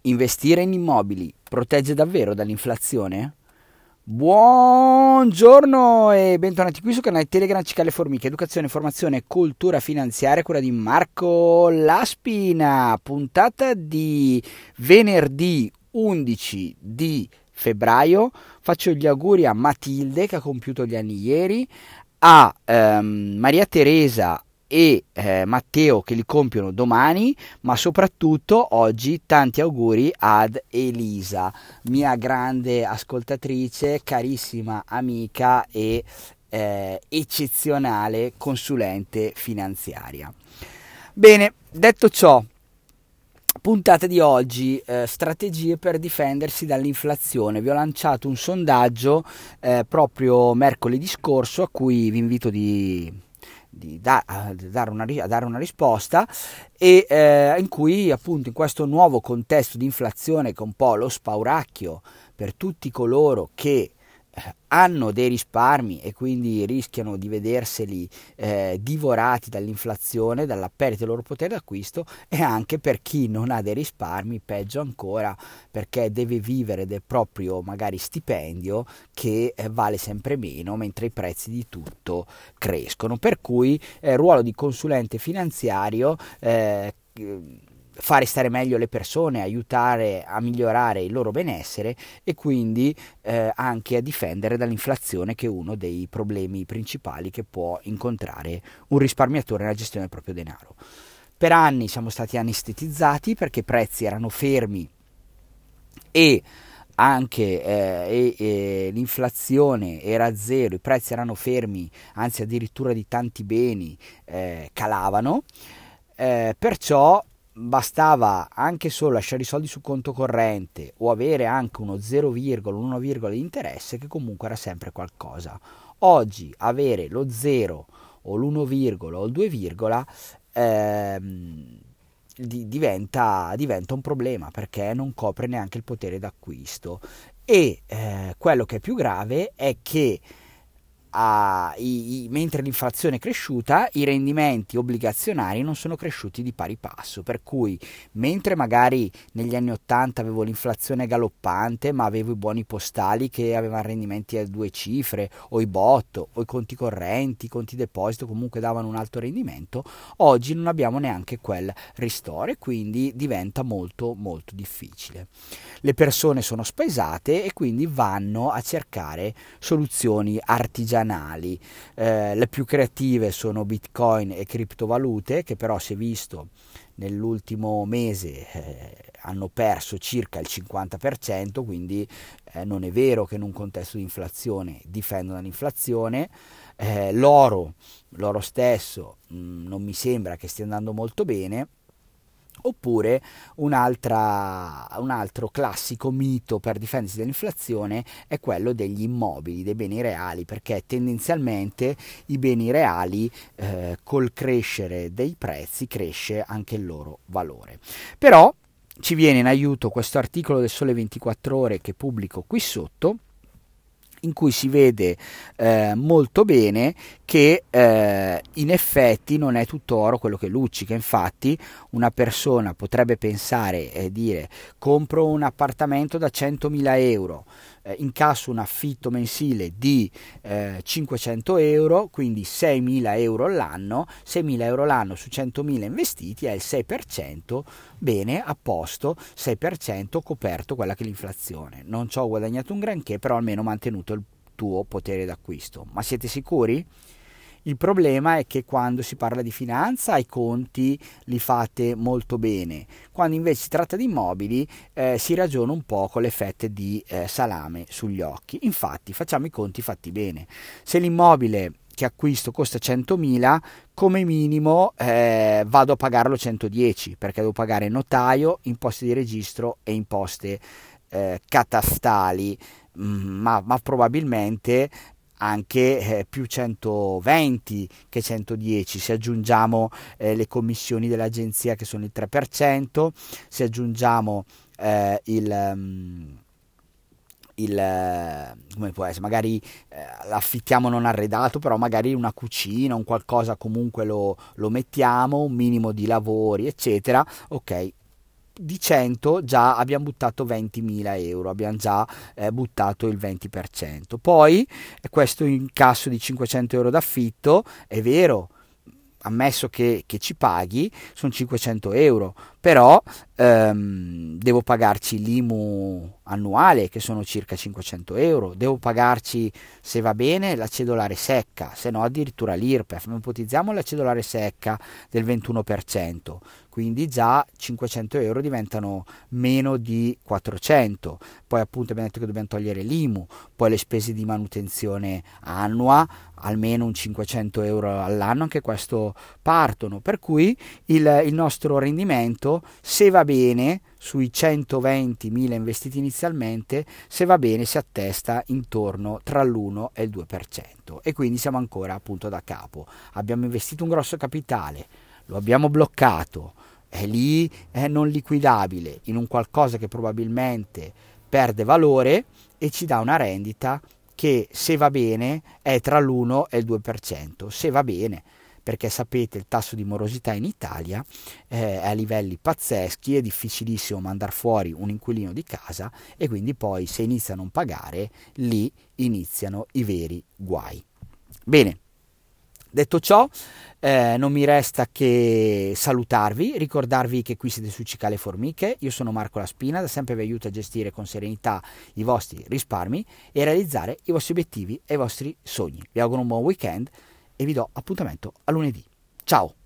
Investire in immobili protegge davvero dall'inflazione? Buongiorno e bentornati qui sul canale Telegram Cicale Formiche, educazione, formazione e cultura finanziaria, cura di Marco Laspina. Puntata di venerdì 11 di febbraio. Faccio gli auguri a Matilde che ha compiuto gli anni ieri, a Maria Teresa e Matteo che li compiono domani, ma soprattutto oggi tanti auguri ad Elisa, mia grande ascoltatrice, carissima amica e eccezionale consulente finanziaria. Bene, detto ciò, puntata di oggi, strategie per difendersi dall'inflazione. Vi ho lanciato un sondaggio proprio mercoledì scorso a cui vi invito a dare una risposta e in cui appunto in questo nuovo contesto di inflazione che è un po' lo spauracchio per tutti coloro che hanno dei risparmi e quindi rischiano di vederseli divorati dall'inflazione, dalla perdita del loro potere d'acquisto, e anche per chi non ha dei risparmi, peggio ancora, perché deve vivere del proprio magari stipendio che vale sempre meno mentre i prezzi di tutto crescono. Per cui ruolo di consulente finanziario, fare stare meglio le persone, aiutare a migliorare il loro benessere e quindi anche a difendere dall'inflazione, che è uno dei problemi principali che può incontrare un risparmiatore nella gestione del proprio denaro. Per anni siamo stati anestetizzati perché i prezzi erano fermi e anche l'inflazione era a zero, i prezzi erano fermi, anzi addirittura di tanti beni calavano, perciò bastava anche solo lasciare i soldi sul conto corrente o avere anche uno 0, un 1, di interesse, che comunque era sempre qualcosa. Oggi avere lo 0 o l'1, o il 2, diventa un problema, perché non copre neanche il potere d'acquisto. E quello che è più grave è che mentre l'inflazione è cresciuta, i rendimenti obbligazionari non sono cresciuti di pari passo, per cui mentre magari negli anni 80 avevo l'inflazione galoppante ma avevo i buoni postali che avevano rendimenti a 2 cifre, o i BOT o i conti correnti, i conti deposito comunque davano un alto rendimento, oggi non abbiamo neanche quel ristoro e quindi diventa molto molto difficile. Le persone sono spesate e quindi vanno a cercare soluzioni artigianali. Le più creative sono Bitcoin e criptovalute, che però si è visto nell'ultimo mese hanno perso circa il 50%, quindi non è vero che in un contesto di inflazione difendono dall'inflazione. L'oro stesso non mi sembra che stia andando molto bene. Oppure un altro classico mito per difendersi dall'inflazione è quello degli immobili, dei beni reali, perché tendenzialmente i beni reali col crescere dei prezzi cresce anche il loro valore. Però ci viene in aiuto questo articolo del Sole 24 Ore che pubblico qui sotto, in cui si vede molto bene che in effetti non è tutto oro quello che luccica. Infatti una persona potrebbe pensare e dire: compro un appartamento da 100.000 euro, incasso un affitto mensile di 500 euro, quindi 6.000 euro l'anno, 6.000 euro l'anno su 100.000 investiti è il 6%, bene, a posto, 6% coperto quella che è l'inflazione. Non ci ho guadagnato un granché, però almeno ho mantenuto il tuo potere d'acquisto. Ma siete sicuri? Il problema è che quando si parla di finanza i conti li fate molto bene, quando invece si tratta di immobili si ragiona un po' con le fette di salame sugli occhi. Infatti facciamo i conti fatti bene. Se l'immobile che acquisto costa 100.000, come minimo vado a pagarlo 110, perché devo pagare notaio, imposte di registro e imposte catastali, ma probabilmente anche più 120 che 110, se aggiungiamo le commissioni dell'agenzia che sono il 3%, se aggiungiamo come può essere, magari l'affittiamo non arredato, però magari una cucina, un qualcosa comunque lo mettiamo, un minimo di lavori eccetera, ok, di 100 già abbiamo buttato 20.000 euro, abbiamo già buttato il 20%. Poi questo incasso di 500 euro d'affitto è vero, ammesso che ci paghi, sono 500 euro, però devo pagarci l'IMU annuale che sono circa 500 euro, devo pagarci, se va bene, la cedolare secca, se no addirittura l'IRPEF, ipotizziamo la cedolare secca del 21%, quindi già 500 euro diventano meno di 400, poi appunto abbiamo detto che dobbiamo togliere l'IMU, poi le spese di manutenzione annua, almeno un 500 euro all'anno, anche questo partono, per cui il nostro rendimento, se va bene, sui 120.000 investiti inizialmente, se va bene si attesta intorno tra l'1 e il 2%, e quindi siamo ancora appunto da capo. Abbiamo investito un grosso capitale, lo abbiamo bloccato, è lì, è non liquidabile, in un qualcosa che probabilmente perde valore e ci dà una rendita che, se va bene, è tra l'1 e il 2%, se va bene, perché sapete il tasso di morosità in Italia è a livelli pazzeschi, è difficilissimo mandare fuori un inquilino di casa, e quindi poi se inizia a non pagare, lì iniziano i veri guai. Bene, detto ciò, non mi resta che salutarvi, ricordarvi che qui siete su Cicale Formiche, io sono Marco Laspina, da sempre vi aiuto a gestire con serenità i vostri risparmi e a realizzare i vostri obiettivi e i vostri sogni. Vi auguro un buon weekend e vi do appuntamento a lunedì. Ciao!